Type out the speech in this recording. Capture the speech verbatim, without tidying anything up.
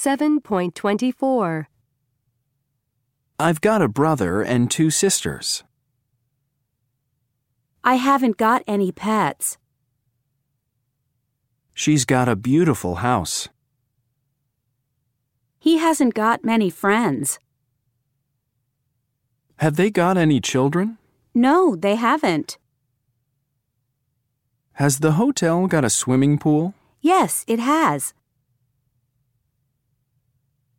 seven point two four. I've got a brother and two sisters. I haven't got any pets. She's got a beautiful house. He hasn't got many friends. Have they got any children? No, they haven't. Has the hotel got a swimming pool? Yes, it has.